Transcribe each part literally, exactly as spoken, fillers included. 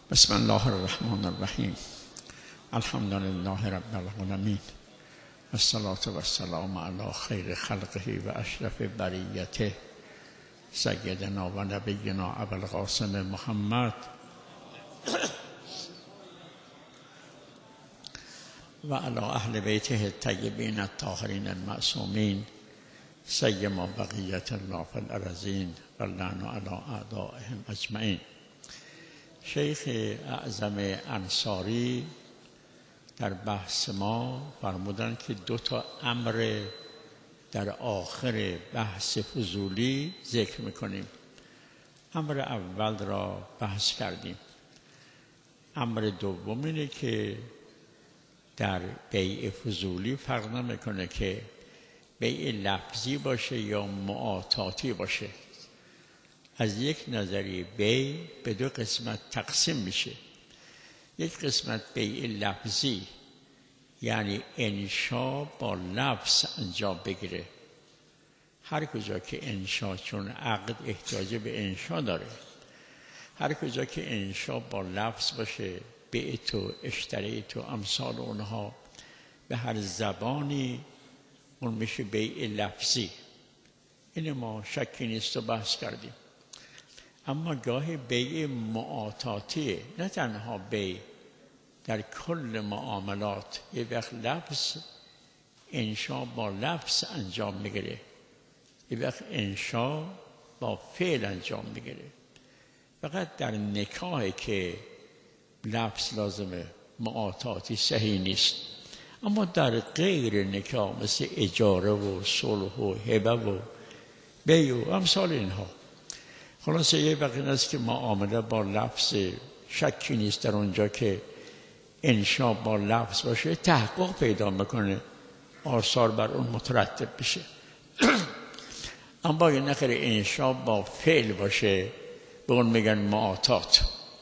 بسم الله الرحمن الرحیم. الحمد لله رب العالمین، الصلاة و السلام علی خیر خلقه و اشرف بریته سیدنا و نبینا ابوالقاسم محمد و علی اهل بیته الطیبین الطاهرین المعصومین سیما بقیت الله فی الارضین و اللعن علی اعدائهم اجمعین. شیخ اعظم انصاری در بحث ما فرمودند که دو تا امر در آخر بحث فضولی ذکر میکنیم. امر اول را بحث کردیم. امر دوم اینه که در بیع فضولی فرق نمیکنه که بیع لفظی باشه یا معاطاتی باشه. از یک نظری بیع به دو قسمت تقسیم میشه. یک قسمت بیع لفظی، یعنی انشا با لفظ انجام بگیره. هر کجا که انشا، چون عقد احتیاج به انشا داره، هر کجا که انشا با لفظ باشه، بیع تو اشتری تو امثال اونها به هر زبانی، اون میشه بیع لفظی. این ما شکی نیست و بحث کردیم. اما گاهی بیع معاطاتیه، نه تنها بیع، در کل معاملات یه وقت لفظ انشا با لفظ انجام میگیره، یه وقت انشا با فعل انجام میگیره. فقط در نکاح که لفظ لازمه، معاطاتی صحیح نیست. اما در غیر نکاح مثل اجاره و صلح و هبه و بیع و امثال اینها، خلاصه یه وقت این است که معامله با لفظ، شکی نیست در اونجا که انشا با لفظ باشه تحقق پیدا میکنه، آثار بر اون مترتب بشه. اما یه نخیر انشا با فعل باشه، به اون میگن معاطات.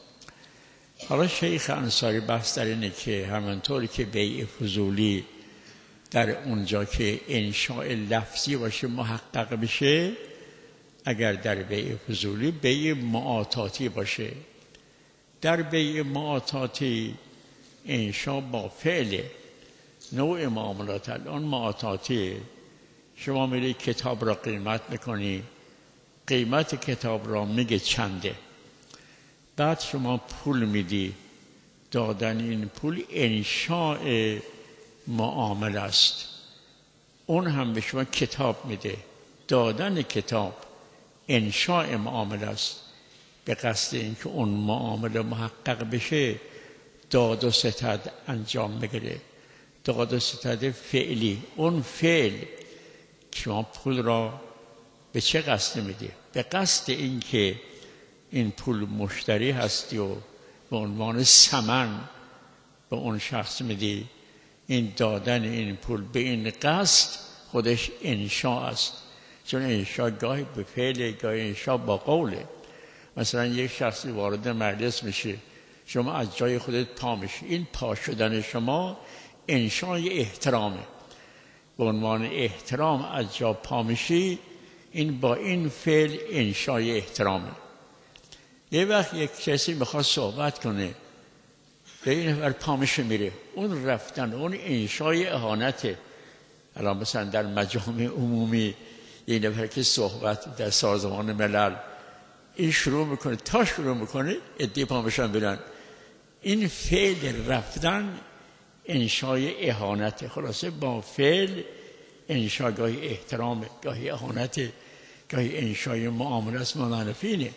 حالا شیخ انصاری بحث در اینه که همانطوری که بیع فضولی در اونجا که انشاء لفظی باشه محقق بشه، اگر در بیع فضولی بیع معاطاتی باشه. در بیع معاطاتی انشا با فعل، نوع معاملات الان معاطاتی. شما میری کتاب را قیمت میکنی، قیمت کتاب را میگه چنده، بعد شما پول میدی. دادن این پول انشاء معامله است. اون هم به شما کتاب میده. دادن کتاب انشاء معامله است، به قصد اینکه اون معامله محقق بشه داد و ستد انجام بگیره. داد و ستد فعلی. اون فعل شما پول را به چه قصد میده؟ به قصد اینکه این پول مشتری هستی و به عنوان ثمن به اون شخص میدی. این دادن این پول به این قصد خودش انشاء است، چون انشاء گاهی به فعل، گاهی انشاء با قوله. مثلا یک شخصی وارد مجلس میشه، شما از جای خودت پا میشی. این پا شدن شما انشاء احترامه، به عنوان احترام از جا پا میشی. این با این فعل انشاء احترامه. یه وقت یک کسی میخواد صحبت کنه، به این نفر پا میشه میره، اون رفتن اون انشاء اهانته. الان مثلا در مجامع عمومی یه نفر که صحبت در سازمان ملل، این شروع میکنه، تا شروع میکنه عده پا میشن برن. این فعل رفتن انشاء اهانته. خلاصه با فعل انشاء گاهی احترامه، گاهی اهانته، گاهی انشاء معامله است منافینه.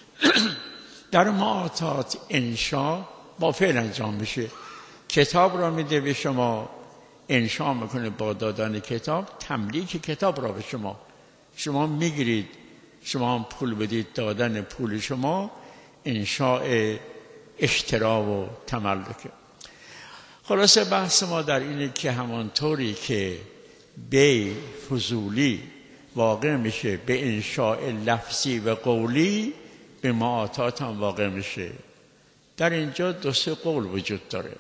در معاطات انشاء با فعل انجام میشه. کتاب را میده به شما، انشاء میکنه با دادن کتاب، تملیک کتاب را به شما، شما میگیرید، شما هم پول بدید. دادن پول شما انشاء اشترا و تملکه. خلاصه بحث ما در اینه که همانطوری که بیع فضولی واقع میشه به انشاء لفظی و قولی، به معاطات هم واقع میشه. در اینجا دو سه قول وجود داره.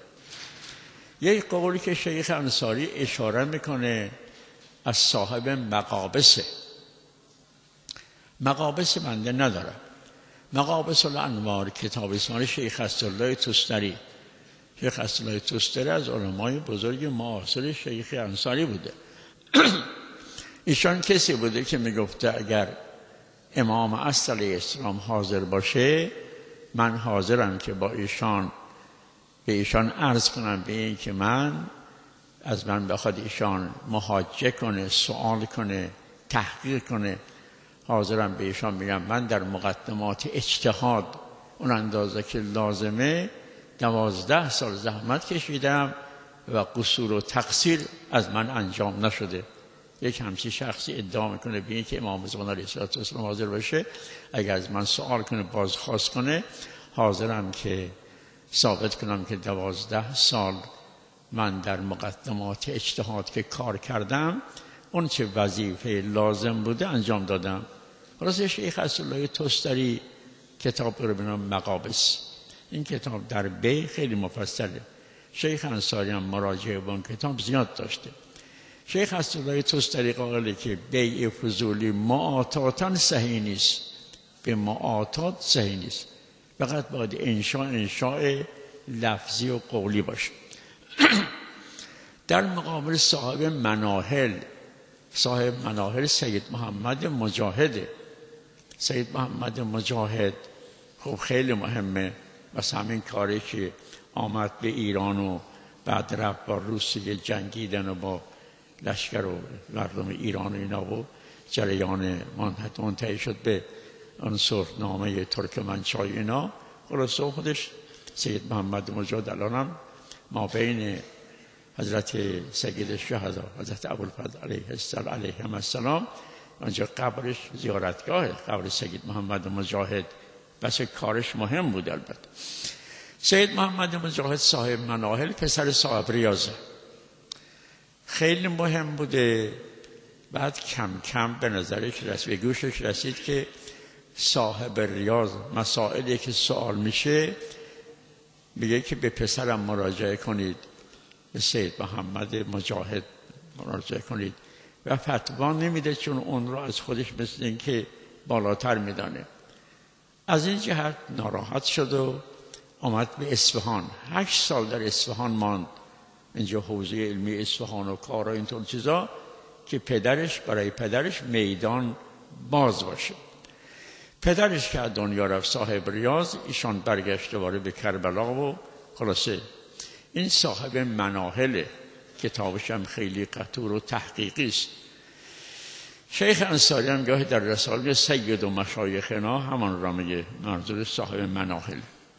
یک قولی که شیخ انصاری اشاره میکنه از صاحب مقابسه. مقابس بنده نداره. مقابس الانوار کتاب اسمان شیخ اسدالله توستری. شیخ اسدالله توستری از علمای بزرگ معاصر شیخ انصاری بوده. ایشان کسی بوده که میگفته اگر امام اصل علیه السلام حاضر باشه من حاضرم که با ایشان به ایشان عرض کنم به این که من از من بخواد ایشان محاجه کنه، سوال کنه، تحقیق کنه، حاضرم به ایشان میگم من در مقدمات اجتهاد اون اندازه که لازمه دوازده سال زحمت کشیدم و قصور و تقصیر از من انجام نشده. یک همچین شخصی ادعا میکنه به این که امام زمان علیه السلام حاضر باشه اگر از من سوال کنه، بازخواست کنه، حاضرم که ثابت کنم که دوازده سال من در مقدمات اجتهاد که کار کردم اون چه وظیفه لازم بوده انجام دادم. خلاص شیخ اسدالله توستری کتاب رو به نام مقابس، این کتاب در بی خیلی مفصله. شیخ انصاری هم مراجعه به اون کتاب زیاد داشته. شیخ اسدالله توستری قائله که بیع فضولی معاطاتاً صحیح نیست، به معاطات صحیح نیست، فقط باید انشاء انشاء لفظی و قولی باشه. در مقابل صاحب مناهل، صاحب مناهل سید محمد مجاهده. سید محمد مجاهد خب خیلی مهمه، بس همین کاری که آمد به ایران و بعد رفت با روسیه جنگیدن و با لشکر و مردم ایران و اینا و جریان منتهی شد به اون صلحنامه ترکمنچای اینا. خلاصه خودش سید محمد مجاهد الانم ما بین حضرت سید الشهدا حضرت ابوالفضل علیه السلام علیه السلام اونجا قبرش زیارتگاه قبر سید محمد مجاهد، بس کارش مهم بود. البته سید محمد مجاهد صاحب مناهل پسر صاحب ریاضه، خیلی مهم بوده. بعد کم کم به نظرش رسید، به گوشش رسید که صاحب ریاض مسائلی که سوال میشه میگه که به پسرم مراجعه کنید، به سید محمد مجاهد مراجعه کنید و فتوا نمیده چون اون رو از خودش مثل این که بالاتر میدانه. از این جهت ناراحت شد و آمد به اصفهان. هشت سال در اصفهان ماند، اینجا حوزه علمی اصفهان و کار و اینطور چیزا، که پدرش برای پدرش میدان باز باشه. پدرش که از دنیا رفت صاحب ریاض، ایشان برگشت دوباره به کربلا و خلاصه این صاحب مناهل، کتابش هم خیلی قطور و تحقیقی است. شیخ انصاری هم گاهی در رساله سید و مشایخنا همان را میگه، منظور صاحب مناهل.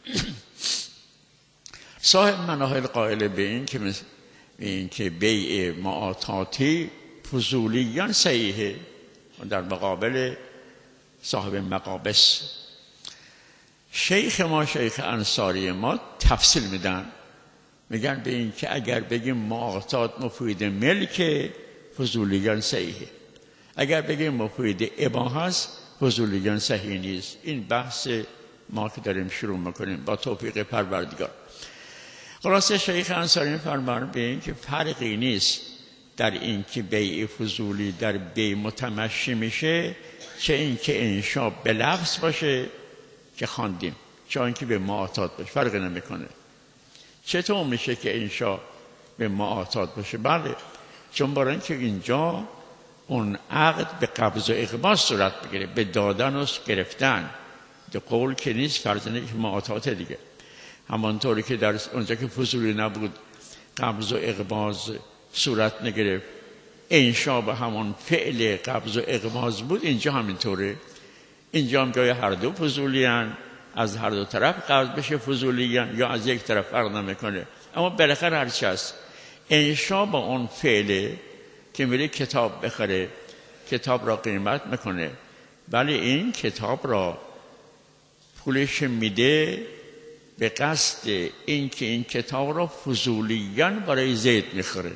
صاحب مناهل قائل به این که این که بیع معاطاتی فضولیان صحیحه، در مقابل صاحب مقابس. شیخ ما شیخ انصاری ما تفصیل میدن، میگن به این که اگر بگیم معاطات مفید ملک فضولیان صحیحه، اگر بگیم مفید اباحه است فضولیان صحیح نیست. این بحث ما که داریم شروع میکنیم با توفیق پروردگار. خلاصه شیخ انصاری فرمان به این که فرقی نیست در این که بیع فضولی در بیع متمشی میشه، چه این که انشاء به لفظ باشه که خواندیم، چه این که به معاطات باشه، فرق نمیکنه. چطور میشه که انشاء به معاطات باشه؟ بله، چون برای اینکه اینجا اون عقد به قبض و اقباض صورت بگیره، به دادن و گرفتن، دو قول که نیست، فرض اینه که معاطات دیگه. همانطوری که در اونجا که فضولی نبود قبض و اقباض صورت نگرفت، انشاء به همون فعل قبض و اقباض بود، اینجا همینطوره. اینجا هم جای هر دو فضولیان، از هر دو طرف قبض بشه فضولیان یا از یک طرف فرق نمیکنه. اما بالاخره هرچی هست انشاء با اون فعله که میره کتاب بخره، کتاب را قیمت میکنه، ولی این کتاب را پولش میده به قصد این که این کتاب را فضولیان برای زید میخوره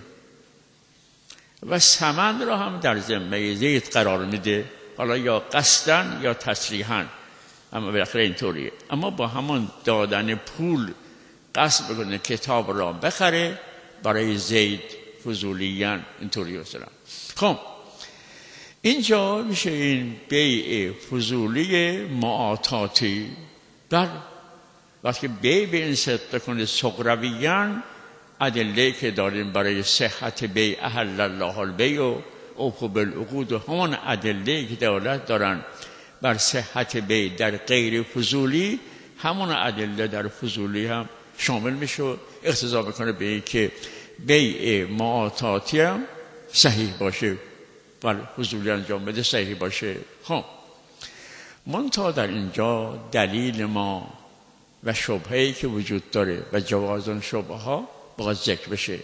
و ثمن را هم در ذمه زید قرار میده، حالا یا قصدن یا تصریحاً، اما بالاخره اینطوریه. اما با همون دادن پول قصد بکنه کتاب را بخره برای زید فضولیان، اینطوری هستن. خب اینجا میشه این بیع فضولی معاطاتی. در وقتی بیع به این صدق کنه سغرویان، ادله که داریم برای صحت بیع احل الله البیع و اوفوا بالعقود و همان ادله که دولت دارن بر صحت بیع در غیر فضولی، همون ادله در فضولی هم شامل میشه. اقتضا میکنه به این که بیع معاطاتی هم صحیح باشه، بر فضولی انجام بده صحیح باشه. خب منتها در اینجا دلیل ما و شبهه‌ای که وجود داره و جواز اون شبهه ها باید ذکر بشه.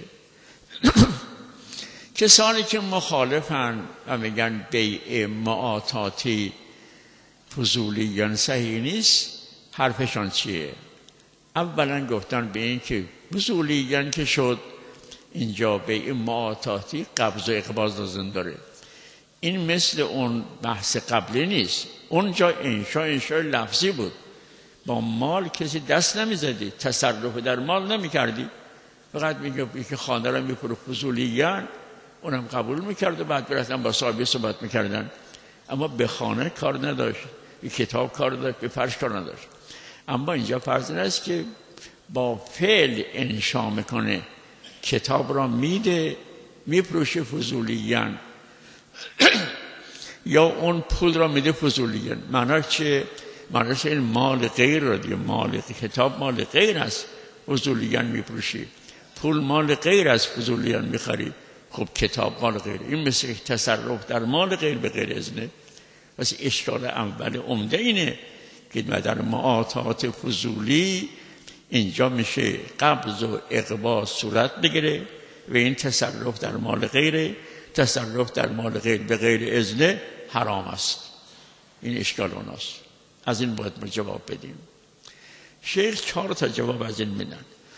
کسانی که مخالفن و میگن بیع معاطاتی فضولی یا صحیح نیست، حرفشان چیه؟ اولا گفتن به این که فضولی یعنی که شد اینجا بیع معاطاتی قبض و اقباض لازم داره. این مثل اون بحث قبلی نیست. اونجا انشا انشا لفظی بود، با مال کسی دست نمیزدی، تصرف در مال نمیکردی، فقط میگه که خانه را میپره فضولیان، اونم قبول میکرد و بعد برفتن با صاحبی صحبت میکردن، اما به خانه کار نداشت، به کتاب کار داشت، به فرش کار نداشت. اما اینجا فرض این است که با فعل انشا میکنه، کتاب را میده میپروشه فضولیان یا اون پول را میده فضولیان. معنیش چه؟ معنیش این مال غیر را دیگه، مال کتاب مال غیر است، فضولیان میپروشی، پول مال غیر است، فضولیان میخری. خب کتاب مال غیر، این مثل تصرف در مال غیر به غیر اذنه. پس اشکال اول عمده اینه که در معاطات فضولی اینجا میشه قبض و اقباض صورت بگیره و این تصرف در مال غیره، تصرف در مال غیر به غیر اذن حرام است. این اشکال اوناست، از این باید ما جواب بدیم. شیخ چهار تا جواب از این میدن.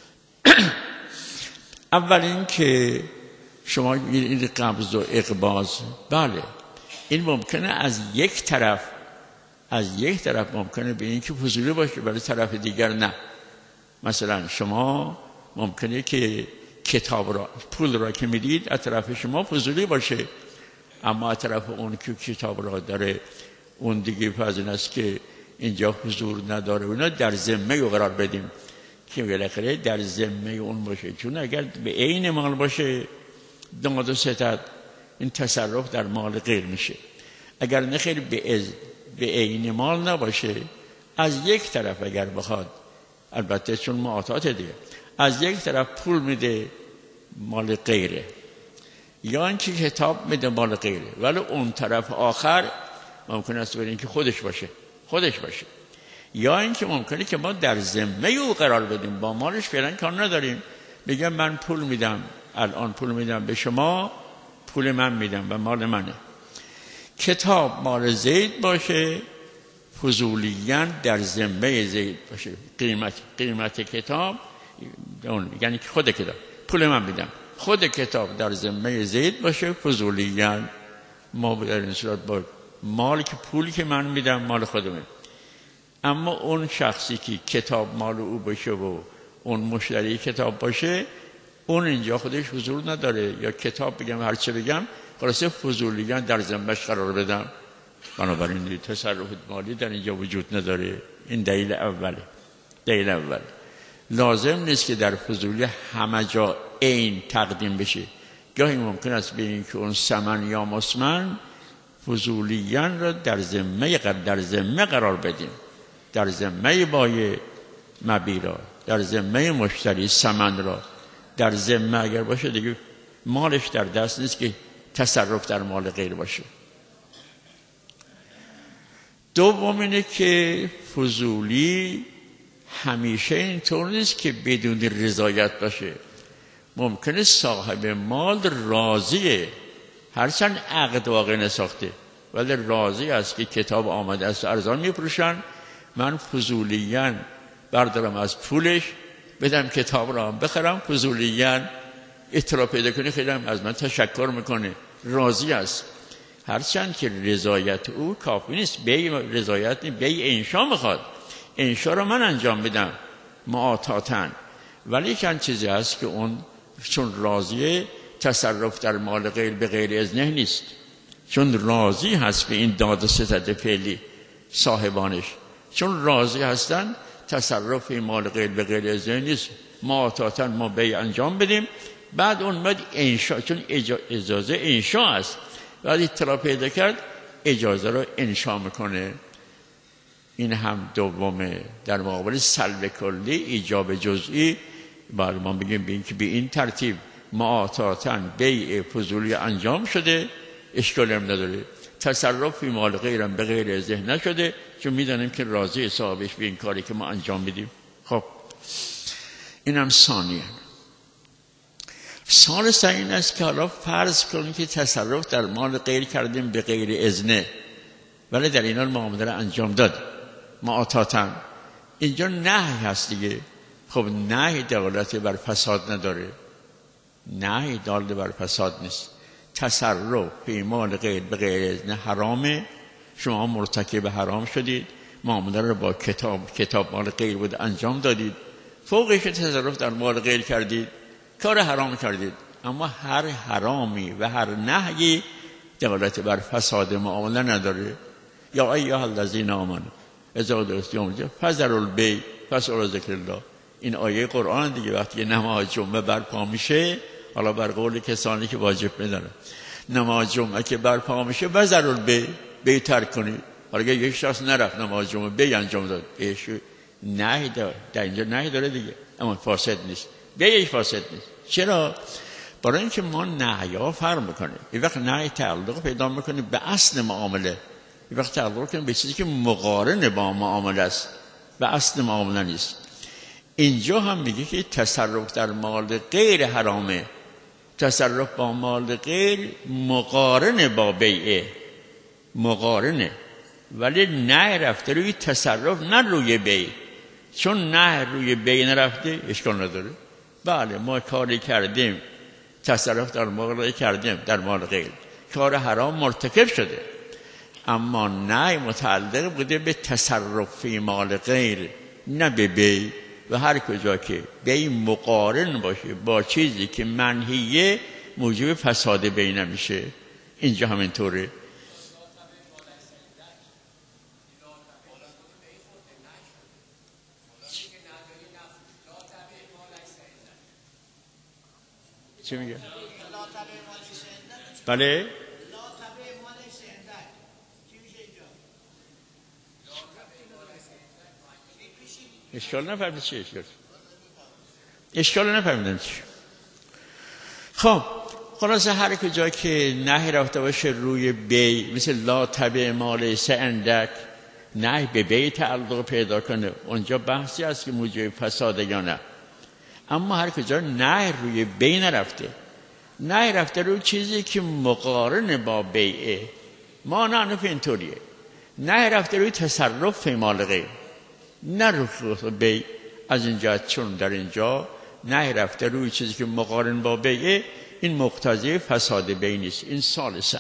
اول این که شما این قبض و اقباض، بله این ممکنه از یک طرف از یک طرف ممکنه به این که فضولی باشه، برای طرف دیگر نه. مثلا شما ممکنه که کتاب را، پول را که میدید از طرف شما فضولی باشه، اما از طرف اون که کتاب را داره اون دیگه فضل است که اینجا حضور نداره، اونا در ذمه قرار بدیم که بالاخره در ذمه اون باشه. چون اگر به عین مال باشه داماد و ستد، این تصرف در مال غیر میشه. اگر نخیر به به عین مال نباشه، از یک طرف اگر بخواد، البته چون معاطات دیگه، از یک طرف پول میده مال غیره، یا اینکه کتاب میده مال غیره، ولی اون طرف آخر ممکن است برین که خودش باشه خودش باشه یا اینکه ممکنه که ما در ذمه او قرار بدیم، با مالش فعلا کار نداریم، بگم من پول میدم، الان پول میدم به شما، پول من میدم و مال منه. کتاب مال زید باشه، فضولیان در ذمه زید باشه، قیمت قیمت کتاب اون یعنی که خود کتاب پول من میدم، خود کتاب در ذمه زید باشه، فضولیان ما در این صورت با مال که پولی که من میدم مال خودمه. اما اون شخصی که کتاب مال او باشه و اون مشتری کتاب باشه، اون اینجا خودش حضور نداره، یا کتاب بگم هر چه بگم خلاصه فضولیان در ذمه‌اش قرار بدم، بنابراین تصرف مالی در اینجا وجود نداره. این دلیل اوله. دلیل اول لازم نیست که در فضولی همه جا عین تقدیم بشه. گاهی ممکن است ببینیم که اون ثمن یا مسمن فضولیان را در ذمه در ذمه قرار بدیم، در ذمه بای مبیع را، در ذمه مشتری ثمن را در ذمه اگر باشه دیگه مالش در دست نیست که تصرف در مال غیر باشه. دوم اینه که فضولی همیشه اینطور نیست که بدون رضایت باشه. ممکنه صاحب مال راضیه، هرچند عقد واقع نساخته، ولی راضی است که کتاب آمده است ارزان میفروشن، من فضولیان بردارم از پولش بدم کتاب را هم بخرم، فضولیان اطلاع پیدا کنه خیلی هم از من تشکر میکنه، راضی است. هرچند که رضایت او کافی نیست، بیع رضایت نیست، بیع انشا میخواد، انشا را من انجام بدم معاطاتن، ولی چند چیزی هست که اون چون راضیه تصرف در مال غیر به غیر اذنه نیست. چون راضی هست به این داد و ستد فعلی صاحبانش، چون راضی هستن تصرف مال غیر به غیر اذن نیست. ما تاتن ما بیع انجام بدیم، بعد اون بعد انشاء، چون اجازه انشاء است، بعد اطلاع پیدا کرد اجازه رو انشاء میکنه. این هم دومه. در مقابل سلب کلی ایجاب جزئی، بعد ما بگیم به این که به این ترتیب معاطاتن بیع فضولی انجام شده، اشکالی هم نداره. تصرف فی مال غیرم به غیر ذهن نشده، چون میدانیم که راضی صاحبش به این کاری که ما انجام بدیم. خب اینم ثانیه. ثالث این است که حالا فرض کنیم که تصرف در مال غیر کردیم به غیر اذنه، ولی در این حال معامله را انجام داد معاطاتن، اینجا نهی هست دیگه. خب نهی دلالت بر فساد نداره، نهی دلالت بر فساد نیست. تصرف فی مال غیر به غیر اذن حرامه، شما مرتکب حرام شدید، معامله رو با کتاب کتاب مال غیر بود انجام دادید، فوقش تصرف در مال غیر کردید، کار حرام کردید. اما هر حرامی و هر نهی دلالت بر فساد معامله نداره. یا ایها الذین آمنوا اذا دعیتم فذروا البیع فاسألوا ذکر الله. این آیه قرآن دیگه. وقتی نماز جمعه برپا میشه، حالا بر قول کسانی که واجب میدونن، نماز جمعه که برپا میشه فذروا البیع، بیع ترک کنید. حالا اگه یک شخص نرفت نماز جمعه، بیع انجام داد، ایش نهی داره، در اینجا نهی داره دیگه، اما فاسد نیست، بیعش فاسد نیست. چرا؟ برای اینکه ما نهی‌ها فرق میکنیم. این وقت نهی تعلق پیدا میکنه به اصل معامله، این وقت تعلق کنیم به چیزی که مقارن با معامله است، به اصل معامله نیست. اینجا هم میگه که تصرف در مال غیر حرامه، تصرف با مال غیر مقارن با بیعه، مقارنه، ولی نه رفته روی تصرف، نه روی بیع. چون نه روی بیع نرفته اشکال نداره. بله ما کاری کردیم، تصرف در مال کردیم در مال غیر، کار حرام مرتکب شده، اما نه متعلق بوده به تصرف فی مال غیر، نه به بیع. و هر کجا که بیع مقارن باشه با چیزی که منهیه، موجب فساد بیع نمیشه. اینجا همینطوره. چی میگه؟ بله؟ اشکال نفهمید چی اشکال؟ اشکال نفهمیدم چی؟ خب خلاصه هر کجا که نهی رفته باشه روی بیع، مثل لا تبع ما لیس عندک، نهی به بیع تعلق پیدا کنه، اونجا بحثی هست که موجب فساد یا نه. اما هر کجا نهی روی بیع نرفته، نهی رفته روی چیزی که مقارن با بیعه، ما نه اینطوریه. نهی رفته روی تصرف فی مال غیر، نه روی بیع. از اینجا چون در اینجا نهی رفته روی چیزی که مقارن با بیعه، این مقتضی فساد بیع نیست. این ثالثا.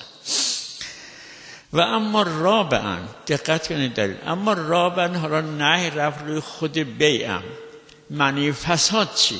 و اما رابعا، دقت کنید در این، اما رابعا حالا نهی رفت روی خود بیعم، معنی فساد چیه؟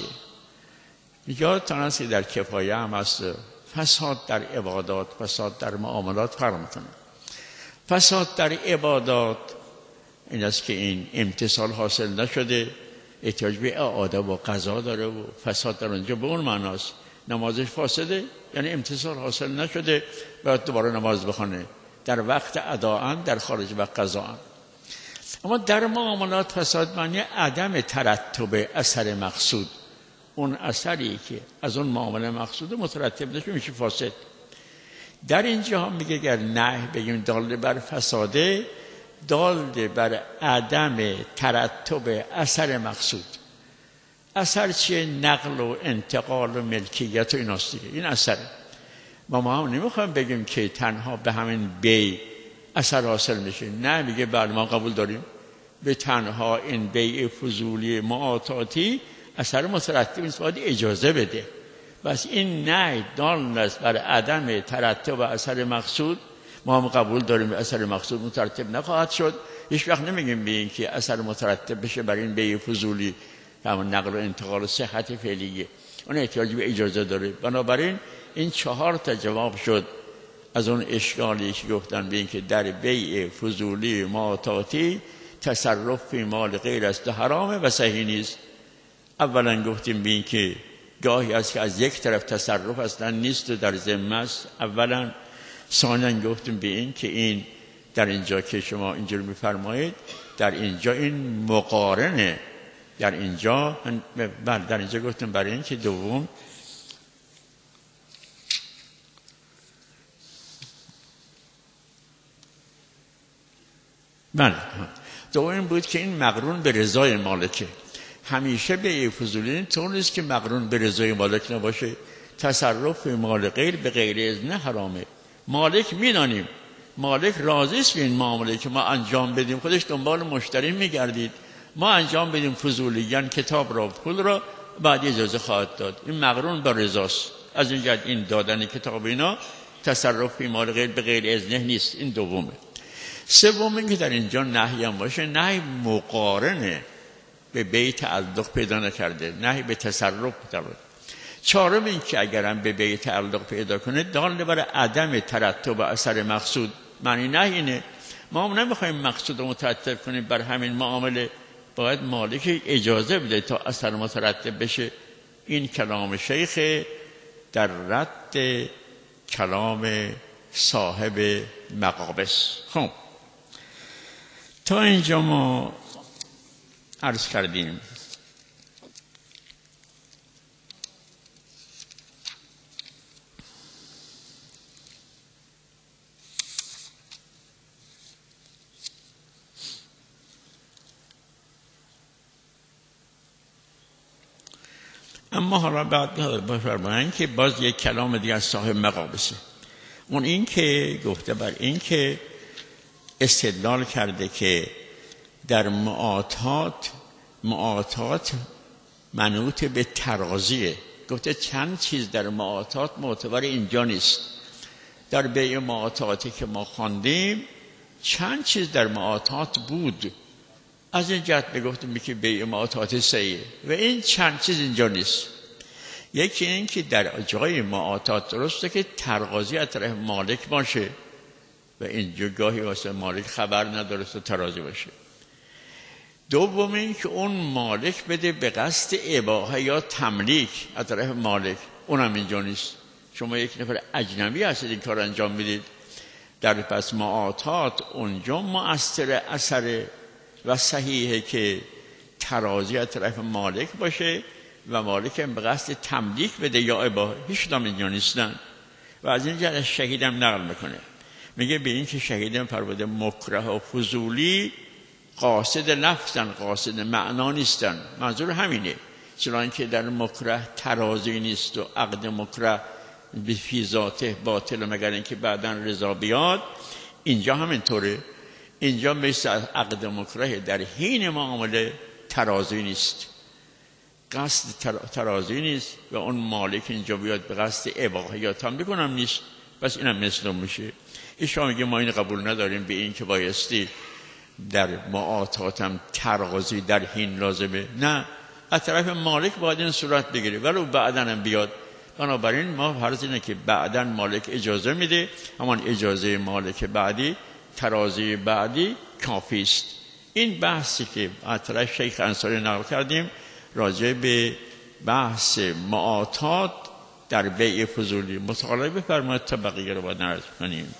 یادتان هست که در کفایه هم هست فساد در عبادات، فساد در معاملات فرق میکنه. فساد در عبادات این است که این امتصال حاصل نشده، احتیاج به اعاده و قضا داره، و فساد در اونجا به اون معناست. نمازش فاسده یعنی امتصال حاصل نشده، باید دوباره نماز بخونه در وقت اداء، در خارج وقت قضا. اما در معاملات فساد معنی عدم ترتب اثر مقصود، اون اثری که از اون معامله مقصود مترتب نشه میشه فاسد. در اینجا هم میگه اگر نه بگیم دال بر فساده، دال بر عدم ترتب اثر مقصود. اثر چیه؟ نقل و انتقال و ملکیت و ایناست دیگه، این اثره. ما ما هم نمیخوایم بگیم که تنها به همین بیع اثر حاصل میشه، نه میگه بله ما قبول داریم به تنها این بیع فضولی معاطاتی اثر مترتب نیست، باید اجازه بده. بس این نه دال است بر عدم ترتب اثر مقصود، ما هم قبول داریم اثر مقصود مترتب نخواهد شد. هیچ وقت نمیگیم به این که اثر مترتب بشه بر این بیع فضولی، همون نقل و انتقال و صحت فعلیه، اون احتیاج به اجازه داره. بنابراین این چهار تا جواب شد از اون اشکالی که گفتن به این که در بیع فضولی معاطاتی تصرف فی مال غیر است حرامه و صحیح نیست. اولا گفتیم به این که گاهی است که از یک طرف تصرف اصلا نیست و در ذمه است اولا. ثانیا گفتیم به این که این در اینجا که شما اینجور میفرمایید در اینجا این مقارنه، در اینجا در اینجا گفتیم برای این که دوم بله دوم این بود که این مقرون به رضای مالکه. همیشه به فضولی طور نیست که مقرون به رضای مالک نباشه. تصرف مال غیر به غیر اذن حرامه. مالک میدانیم مالک راضی است به این معامله که ما انجام بدیم، خودش دنبال مشتری میگردید، ما انجام بدیم فضولیان کتاب را پول را بعد اجازه خواهد داد. این مقرون با رضاست. از این جهت این دادن کتاب اینا تصرف مال غیر به غیر اذن نیست. این دومه. سوم این که در اینجا نهی هم باشه، نهی مقارنه به بیع تعلق پیدا نکرده، نهی به تصرف پیدا. چهارم این که اگرم به بیع تعلق پیدا کنه دال بر عدم ترتب اثر مقصود. معنی نه اینه ما هم نمیخوایم مقصود رو مترتب کنیم بر همین معامله، باید مالک اجازه بده تا اثر مترتب بشه. این کلام شیخ در رد کلام صاحب مقابس. خب تا اینجا ما عرض کردیم اما حالا بعد بفرمایند که باز یک کلام دیگه از صاحب مقابسه. اون این که گفته بر این که استدلال کرده که در معاطات معاطات منوط به ترازیه. گفته چند چیز در معاطات معتبر اینجا نیست. در بیع معاطاتی که ما خواندیم چند چیز در معاطات بود. از این جهت میگفتیم که بیع معاطات صحیحه و این چند چیز اینجا نیست. یکی این که در جای معاطات درسته که ترازی از طرف مالک باشه و اینجا گاهی واسه مالک خبر نداره تو ترازی باشه. دوم این که اون مالک بده به قصد اباحه یا تملیک از طرف مالک، اونم اینجا نیست. شما یک نفر اجنبی هستید این کار انجام میدید. در پس معاطات اونجا مؤثر اثر و صحیحه که ترازی از طرف مالک باشه و مالک هم به قصد تملیک بده یا اباحه. هیچ کدام اینجا نیستن. و از این جهت شهیدم نقل میکنه، میگه به این که شهیدم فرموده مکره و فضولی قاصد لفظن قاصد معنا نیستن. منظور همینه، چون که در مکره ترازی نیست و عقد مکره به فی ذاته باطل مگر اینکه بعداً رضا بیاد. اینجا همینطوره. اینجا مثل عقد مکره در حین معامله ترازی نیست، قصد ترازی نیست و اون مالک اینجا بیاد به قصد اباحه یا تملیک هم نیست. بس اینم مثل میشه. ایشان میگه ما این قبول نداریم به این که بایستی در معاطاتم ترازی در حین لازمه. نه، از طرف مالک باید این صورت بگیره ولو بعدن هم بیاد. بنابراین ما فرض اینه که بعدن مالک اجازه میده، همان اجازه مالک بعدی ترازی بعدی کافی است. این بحثی که از طرف شیخ انصاری نقل کردیم راجع به بحث معاطات در بیع فضولی مطالعه بفرمایید تا بقیه رو باید نرد کنیم.